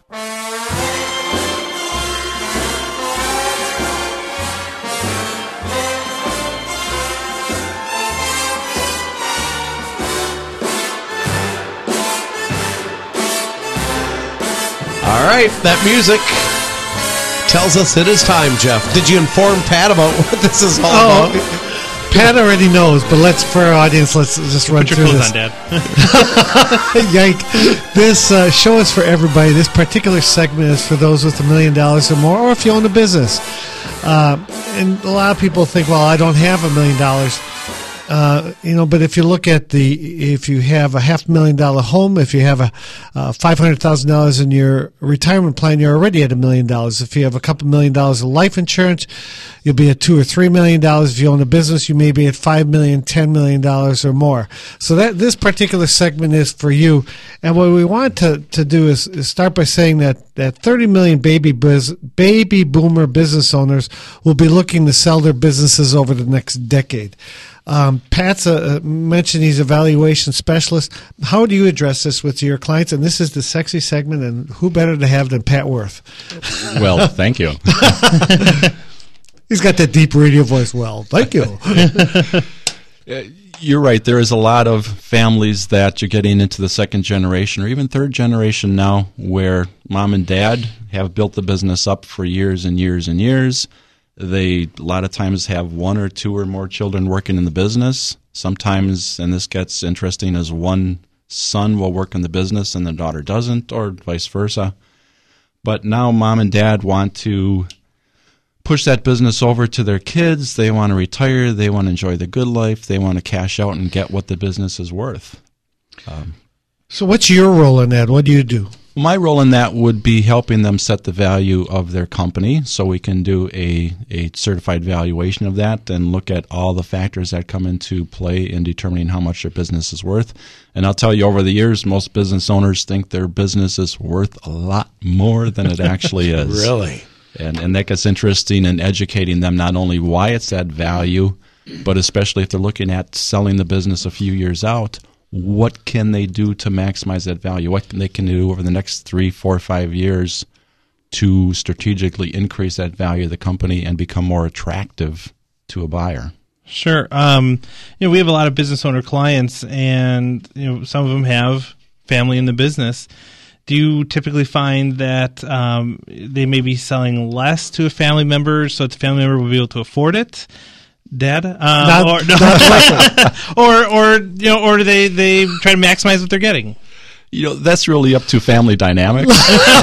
All right, that music tells us it is time, Jeff. Did you inform Pat about what this is all about? Pat already knows, but for our audience, let's just run through this. Put your clothes on, Dad. Yike. This show is for everybody. This particular segment is for those with $1 million or more, or if you own a business. And a lot of people think, well, I don't have $1 million. But if you look at if you have a $500,000 home, if you have a $500,000 in your retirement plan, you're already at $1 million. If you have a couple $1 million of life insurance, you'll be at $2 or $3 million. If you own a business, you may be at $5 million, $10 million or more. So this particular segment is for you. And what we want to do is start by saying that 30 million baby boomer business owners will be looking to sell their businesses over the next decade. Pat's mentioned he's a valuation specialist. How do you address this with your clients? And this is the sexy segment, and who better to have than Pat Worth? Well, thank you. He's got that deep radio voice. Well, thank you. You're right. There is a lot of families that you're getting into the second generation or even third generation now where mom and dad have built the business up for years and years and years. They a lot of times have one or two or more children working in the business. Sometimes, and this gets interesting, as one son will work in the business and the daughter doesn't, or vice versa. But now mom and dad want to push that business over to their kids. They want to retire. They want to enjoy the good life. They want to cash out and get what the business is worth. So what's your role in that? What do you do? My role in that would be helping them set the value of their company so we can do a certified valuation of that and look at all the factors that come into play in determining how much their business is worth. And I'll tell you, over the years, most business owners think their business is worth a lot more than it actually is. Really? And that gets interesting in educating them not only why it's that value, but especially if they're looking at selling the business a few years out, what can they do to maximize that value? What they can do over the next 3, 4, 5 years to strategically increase that value of the company and become more attractive to a buyer? Sure. We have a lot of business owner clients, and some of them have family in the business. Do you typically find that they may be selling less to a family member so that the family member will be able to afford it? Dad, or do they try to maximize what they're getting? That's really up to family dynamics.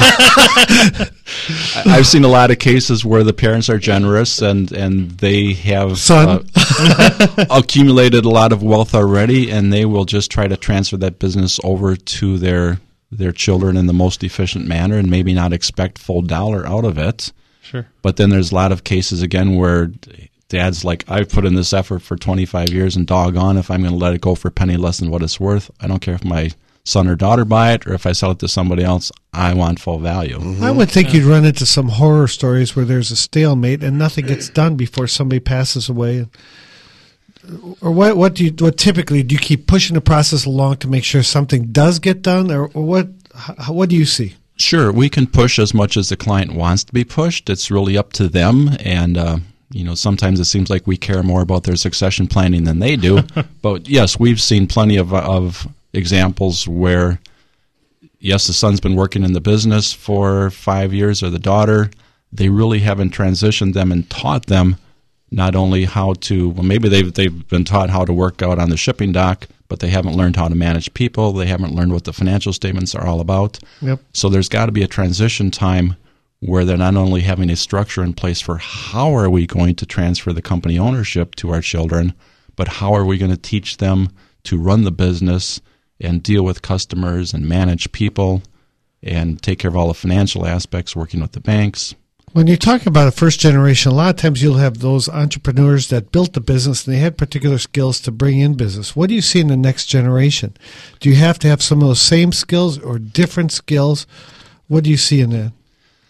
I've seen a lot of cases where the parents are generous and they have accumulated a lot of wealth already, and they will just try to transfer that business over to their children in the most efficient manner and maybe not expect full dollar out of it. Sure. But then there's a lot of cases, again, where dad's like, I've put in this effort for 25 years, and doggone if I'm going to let it go for a penny less than what it's worth. I don't care if my son or daughter buy it or if I sell it to somebody else. I want full value. I would think you'd run into some horror stories where there's a stalemate and nothing gets done before somebody passes away. Or what typically do you keep pushing the process along to make sure something does get done, or what do you see? Sure, we can push as much as the client wants to be pushed. It's really up to them, and sometimes it seems like we care more about their succession planning than they do. But yes, we've seen plenty of examples where, yes, the son's been working in the business for 5 years, or the daughter. They really haven't transitioned them and taught them not only how to, well, maybe they've been taught how to work out on the shipping dock, but they haven't learned how to manage people. They haven't learned what the financial statements are all about. Yep. So there's got to be a transition time where they're not only having a structure in place for how are we going to transfer the company ownership to our children, but how are we going to teach them to run the business and deal with customers and manage people and take care of all the financial aspects, working with the banks. When you're talking about a first generation, a lot of times you'll have those entrepreneurs that built the business and they had particular skills to bring in business. What do you see in the next generation? Do you have to have some of those same skills or different skills? What do you see in that?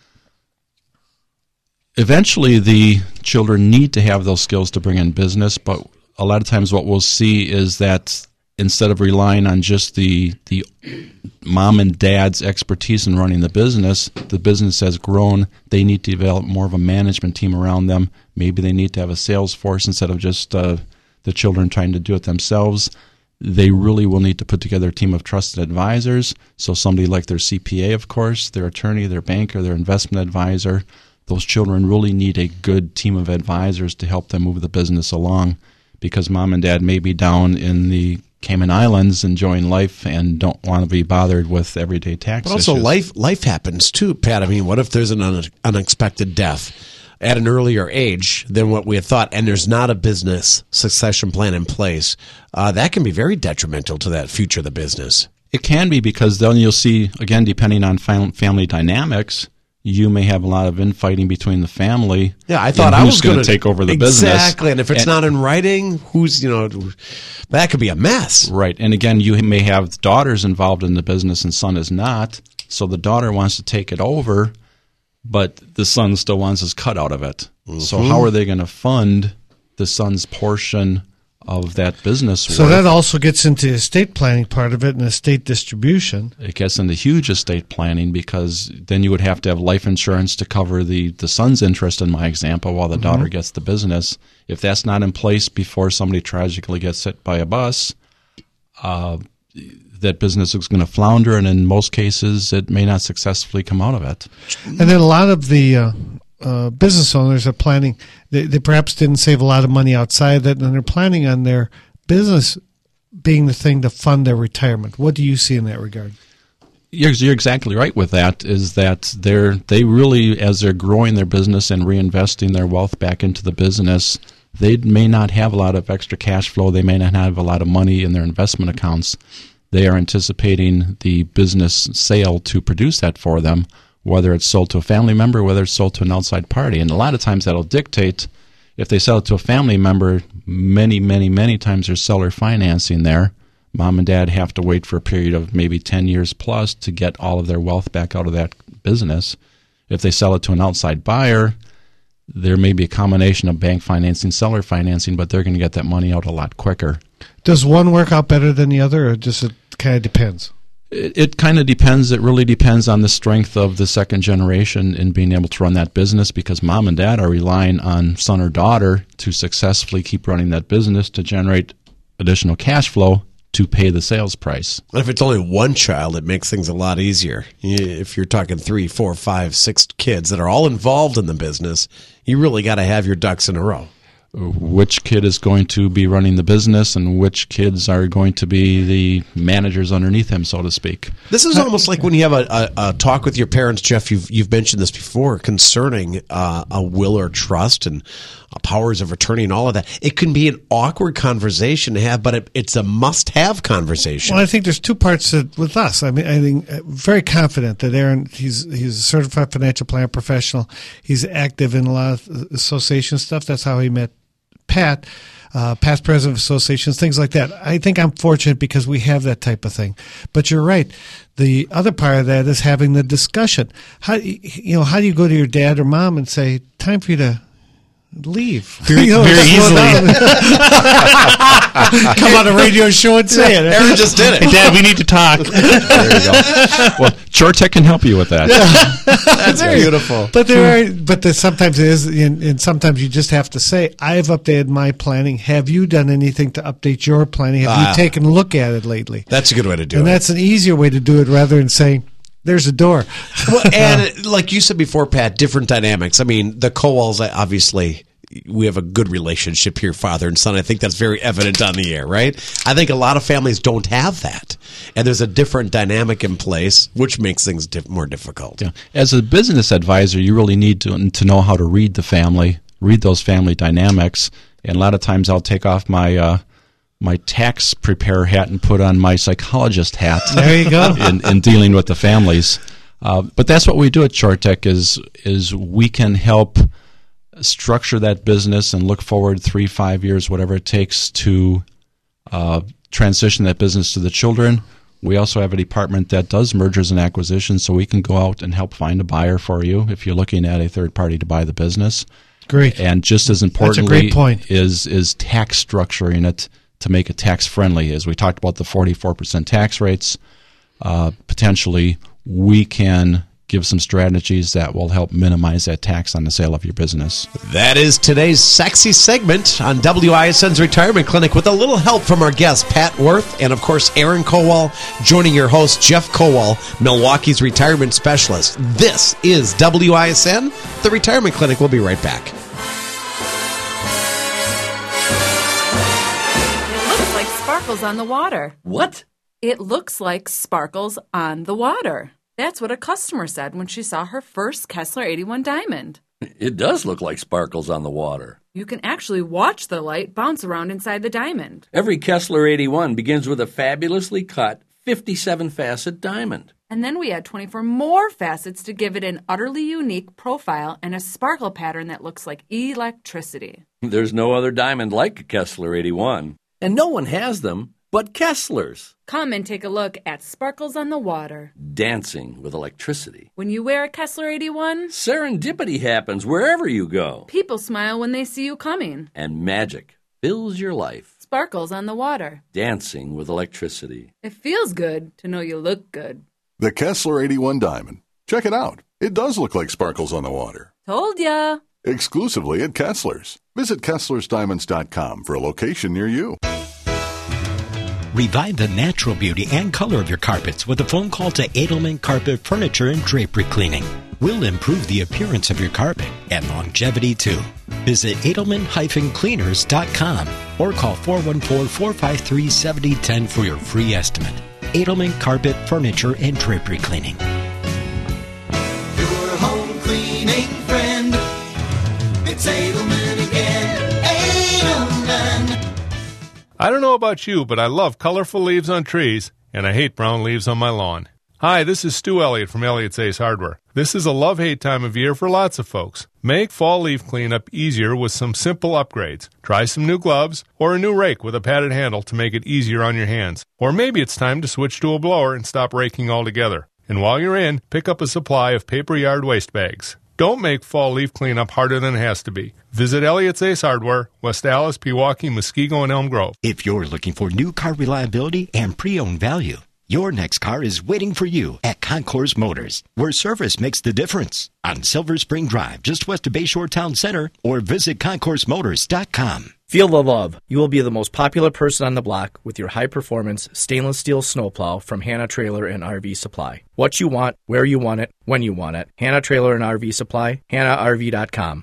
Eventually, the children need to have those skills to bring in business, but a lot of times what we'll see is that instead of relying on just the mom and dad's expertise in running the business has grown. They need to develop more of a management team around them. Maybe they need to have a sales force instead of just the children trying to do it themselves. They really will need to put together a team of trusted advisors. So somebody like their CPA, of course, their attorney, their banker, their investment advisor. Those children really need a good team of advisors to help them move the business along, because mom and dad may be down in the Cayman Islands enjoying life and don't want to be bothered with everyday tax But also issues. life happens too, Pat. I mean, what if there's an unexpected death at an earlier age than what we had thought, and there's not a business succession plan in place? That can be very detrimental to that future of the business. It can be, because then you'll see, again, depending on family dynamics, you may have a lot of infighting between the family. Yeah, I thought I was going to take over the business. Exactly, and if it's not in writing, that could be a mess. Right, and again, you may have daughters involved in the business and son is not, so the daughter wants to take it over, but the son still wants his cut out of it. Mm-hmm. So how are they going to fund the son's portion of that business? So that also gets into estate planning part of it and estate distribution. It gets into huge estate planning, because then you would have to have life insurance to cover the son's interest in my example while the daughter gets the business. If that's not in place before somebody tragically gets hit by a bus, that business is going to flounder, and in most cases it may not successfully come out of it. And then a lot of the business owners are planning, they perhaps didn't save a lot of money outside of that, and they're planning on their business being the thing to fund their retirement. What do you see in that regard? You're exactly right with that, is that they really, as they're growing their business and reinvesting their wealth back into the business, they may not have a lot of extra cash flow. They may not have a lot of money in their investment accounts. They are anticipating the business sale to produce that for them, whether it's sold to a family member, whether it's sold to an outside party. And a lot of times that'll dictate, if they sell it to a family member, many times there's seller financing there. Mom and dad have to wait for a period of maybe 10 years plus to get all of their wealth back out of that business. If they sell it to an outside buyer, there may be a combination of bank financing, seller financing, but they're going to get that money out a lot quicker. Does one work out better than the other, or just it kind of depends? It kind of depends. It really depends on the strength of the second generation in being able to run that business, because mom and dad are relying on son or daughter to successfully keep running that business to generate additional cash flow to pay the sales price. And if it's only one child, it makes things a lot easier. If you're talking 3, 4, 5, 6 kids that are all involved in the business, you really got to have your ducks in a row. Which kid is going to be running the business and which kids are going to be the managers underneath him, so to speak. This is almost like when you have a talk with your parents, Jeff. You've mentioned this before concerning a will or trust and powers of attorney and all of that. It can be an awkward conversation to have, but it's a must-have conversation. Well, I think there's two parts with us. I mean, I think very confident that Aaron, he's a certified financial planner professional. He's active in a lot of association stuff. That's how he met Pat, past president of associations, things like that. I think I'm fortunate because we have that type of thing. But you're right. The other part of that is having the discussion. How do you go to your dad or mom and say, time for you to leave? Very easily. Come on a radio show and say it. Aaron just did it. Hey, Dad, we need to talk. There you go. Well, SureTech can help you with that. That's beautiful. But sometimes it is, and sometimes you just have to say, I've updated my planning. Have you done anything to update your planning? Have you taken a look at it lately? That's a good way to do it. And that's an easier way to do it rather than saying, there's a door. Well, and like you said before, Pat, different dynamics. I mean, the Kowals, obviously, we have a good relationship here, father and son. I think that's very evident on the air, right? I think a lot of families don't have that. And there's a different dynamic in place, which makes things more difficult. Yeah. As a business advisor, you really need to know how to read the family, read those family dynamics. And a lot of times I'll take off my tax preparer hat and put on my psychologist hat. There you go. in dealing with the families. But that's what we do at SureTech is we can help structure that business and look forward 3-5 years, whatever it takes to transition that business to the children. We also have a department that does mergers and acquisitions, so we can go out and help find a buyer for you if you're looking at a third party to buy the business. Great. And just as importantly, that's a great point. is tax structuring it to make it tax friendly. As we talked about the 44% tax rates, potentially we can give some strategies that will help minimize that tax on the sale of your business. That is today's sexy segment on WISN's Retirement Clinic with a little help from our guest, Pat Worth, and of course, Aaron Kowal, joining your host, Jeff Kowal, Milwaukee's retirement specialist. This is WISN, the Retirement Clinic. We'll be right back. It looks like sparkles on the water. What? It looks like sparkles on the water. That's what a customer said when she saw her first Kessler 81 diamond. It does look like sparkles on the water. You can actually watch the light bounce around inside the diamond. Every Kessler 81 begins with a fabulously cut 57-facet diamond. And then we add 24 more facets to give it an utterly unique profile and a sparkle pattern that looks like electricity. There's no other diamond like a Kessler 81. And no one has them but Kesslers. Come and take a look at Sparkles on the Water. Dancing with electricity. When you wear a Kessler 81, serendipity happens wherever you go. People smile when they see you coming. And magic fills your life. Sparkles on the Water. Dancing with electricity. It feels good to know you look good. The Kessler 81 diamond. Check it out. It does look like sparkles on the water. Told ya. Exclusively at Kessler's. Visit KesslersDiamonds.com for a location near you. Revive the natural beauty and color of your carpets with a phone call to Edelman Carpet Furniture and Drapery Cleaning. We'll improve the appearance of your carpet and longevity too. Visit Edelman-Cleaners.com or call 414-453-7010 for your free estimate. Edelman Carpet Furniture and Drapery Cleaning. Your home cleaning friend. It's Edelman again. Edelman. I don't know about you, but I love colorful leaves on trees, and I hate brown leaves on my lawn. Hi, this is Stu Elliott from Elliott's Ace Hardware. This is a love-hate time of year for lots of folks. Make fall leaf cleanup easier with some simple upgrades. Try some new gloves or a new rake with a padded handle to make it easier on your hands. Or maybe it's time to switch to a blower and stop raking altogether. And while you're in, pick up a supply of paper yard waste bags. Don't make fall leaf cleanup harder than it has to be. Visit Elliott's Ace Hardware, West Allis, Pewaukee, Muskego, and Elm Grove. If you're looking for new car reliability and pre-owned value, your next car is waiting for you at Concourse Motors, where service makes the difference. On Silver Spring Drive, just west of Bayshore Town Center, or visit ConcourseMotors.com. Feel the love. You will be the most popular person on the block with your high-performance stainless steel snowplow from Hanna Trailer and RV Supply. What you want, where you want it, when you want it. Hanna Trailer and RV Supply, HannaRV.com.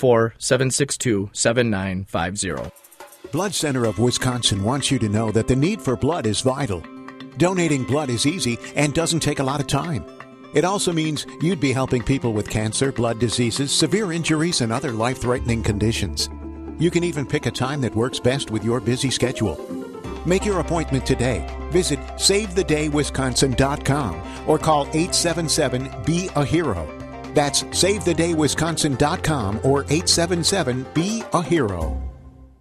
414-762-7950. Blood Center of Wisconsin wants you to know that the need for blood is vital. Donating blood is easy and doesn't take a lot of time. It also means you'd be helping people with cancer, blood diseases, severe injuries, and other life-threatening conditions. You can even pick a time that works best with your busy schedule. Make your appointment today. Visit SaveTheDayWisconsin.com or call 877-BE-A-HERO. That's SaveTheDayWisconsin.com or 877-BE-A-HERO.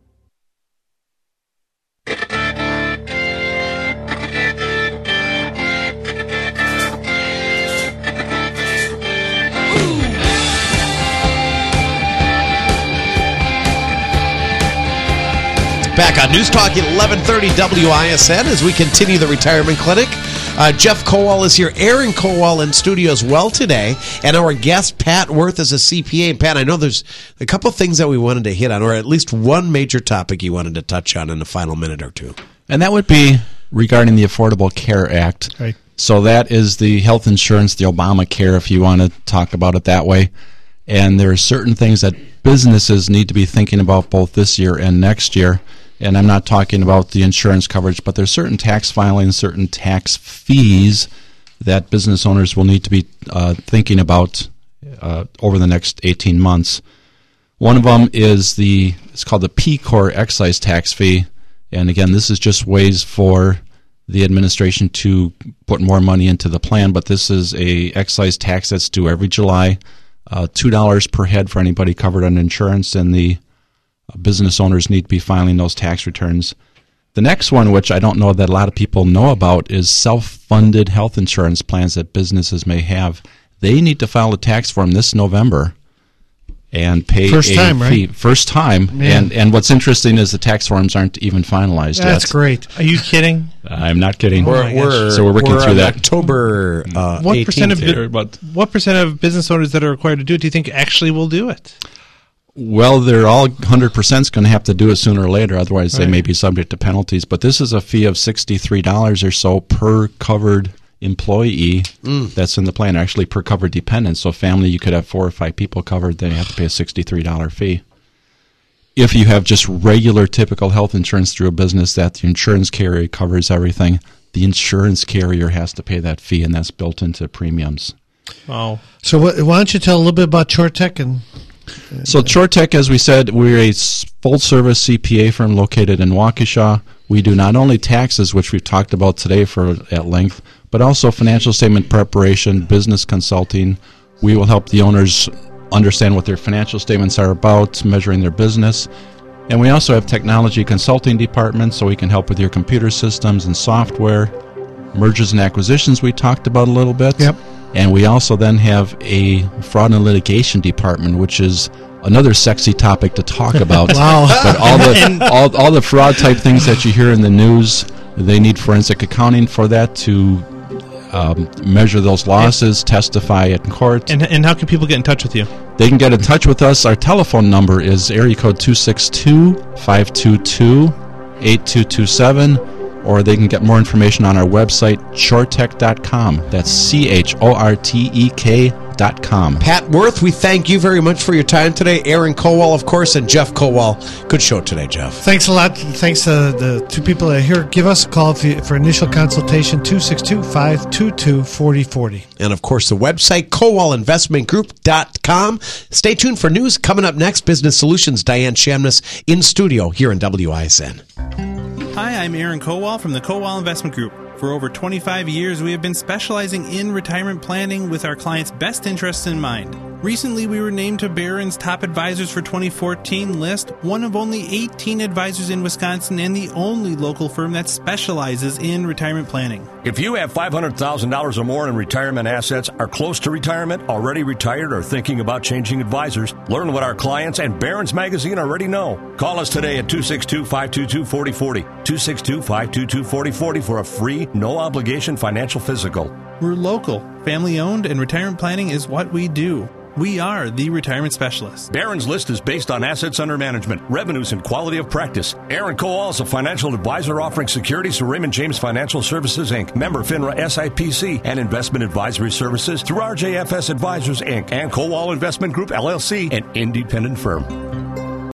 Back on News Talk at 1130 WISN as we continue the retirement clinic. Jeff Kowal is here. Aaron Kowal in studio as well today. And our guest, Pat Worth, is a CPA. And Pat, I know there's a couple things that we wanted to hit on, or at least one major topic you wanted to touch on in the final minute or two. And that would be regarding the Affordable Care Act. Right. So that is the health insurance, the Obamacare, if you want to talk about it that way. And there are certain things that businesses need to be thinking about both this year and next year. And I'm not talking about the insurance coverage, but there's certain tax filings, certain tax fees that business owners will need to be thinking about over the next 18 months. One of them is it's called the P-Corps excise tax fee. And again, this is just ways for the administration to put more money into the plan, but this is a excise tax that's due every July, $2 per head for anybody covered on insurance, and the business owners need to be filing those tax returns. The next one, which I don't know that a lot of people know about, is self-funded health insurance plans that businesses may have. They need to file a tax form this November and pay First a time, fee. right? First time. Yeah. And what's interesting is the tax forms aren't even finalized yet. That's great. Are you kidding? I'm not kidding. We're working through that. October What 18th. What percent of business owners that are required to do it do you think actually will do it? Well, they're all 100% going to have to do it sooner or later. Otherwise, they may be subject to penalties. But this is a fee of $63 or so per covered employee that's in the plan, actually per covered dependent. So family, you could have 4 or 5 people covered, then you have to pay a $63 fee. If you have just regular, typical health insurance through a business that the insurance carrier covers everything, the insurance carrier has to pay that fee, and that's built into premiums. Oh. So why don't you tell a little bit about ShoreTech and... So ShoreTech, as we said, we're a full-service CPA firm located in Waukesha. We do not only taxes, which we've talked about today at length, but also financial statement preparation, business consulting. We will help the owners understand what their financial statements are about, measuring their business. And we also have technology consulting departments, so we can help with your computer systems and software. Mergers and acquisitions we talked about a little bit. Yep. And we also then have a fraud and litigation department, which is another sexy topic to talk about. Wow. But all the fraud type things that you hear in the news, they need forensic accounting for that to measure those losses, testify in court. And how can people get in touch with you? They can get in touch with us. Our telephone number is area code 262-522-8227. Or they can get more information on our website, shoretech.com. That's CHORTEK.com. Pat Worth, we thank you very much for your time today. Aaron Kowal, of course, and Jeff Kowal. Good show today, Jeff. Thanks a lot. Thanks to the two people that are here. Give us a call for initial consultation, 262-522-4040. And, of course, the website, KowalInvestmentGroup.com. Stay tuned for news. Coming up next, Business Solutions, Diane Shamness in studio here in WISN. Hi, I'm Aaron Kowal from the Kowal Investment Group. For over 25 years, we have been specializing in retirement planning with our clients' best interests in mind. Recently, we were named to Barron's Top Advisors for 2014 list, one of only 18 advisors in Wisconsin and the only local firm that specializes in retirement planning. If you have $500,000 or more in retirement assets, are close to retirement, already retired, or thinking about changing advisors, learn what our clients and Barron's Magazine already know. Call us today at 262-522-4040, 262-522-4040 for a free, no-obligation financial physical. We're local, family-owned, and retirement planning is what we do. We are the retirement specialists. Barron's list is based on assets under management, revenues, and quality of practice. Aaron Kowal is a financial advisor offering securities to Raymond James Financial Services, Inc., member FINRA SIPC, and investment advisory services through RJFS Advisors, Inc., and Kowal Investment Group, LLC, an independent firm.